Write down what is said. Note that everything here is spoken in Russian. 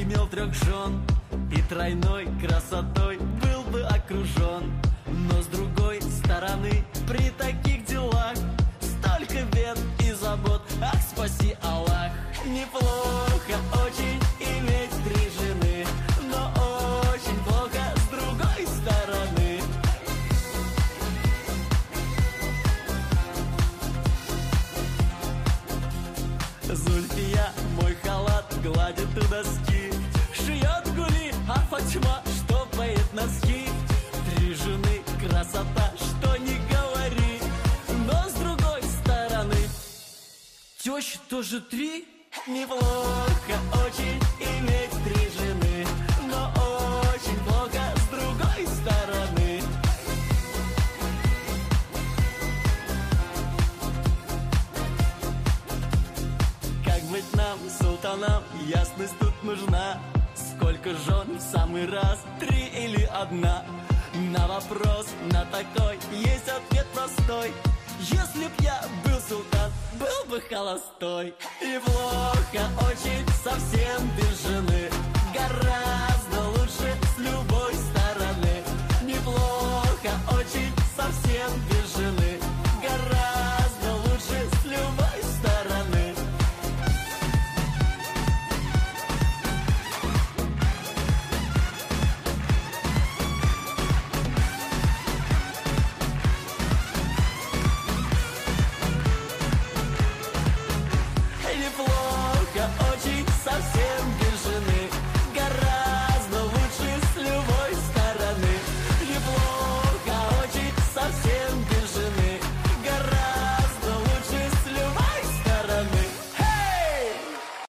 имел 3 жен и тройной красотой был бы окружен. Но с другой стороны, при таких делах столько бед и забот, ах, спаси Аллах. Неплохо очень иметь 3 жены, но очень плохо с другой стороны. Зульфия мой халат гладит у доски, шьет гули, а Фатьма штопает носки. 3 жены красота, что не говори, но с другой стороны тещи тоже 3. Неплохо очень иметь 3 жены, но очень плохо с другой стороны. Как быть нам, султанам, ясность тут нужна. Сколько жен в самый раз, 3 или 1? На вопрос, на такой, есть ответ простой: если б я был султан, был бы холостой. Неплохо очень совсем без жены, гораздо лучше с любой стороны. Неплохо очень совсем без жены, гораздо лучше с любой стороны. Неплохо очень совсем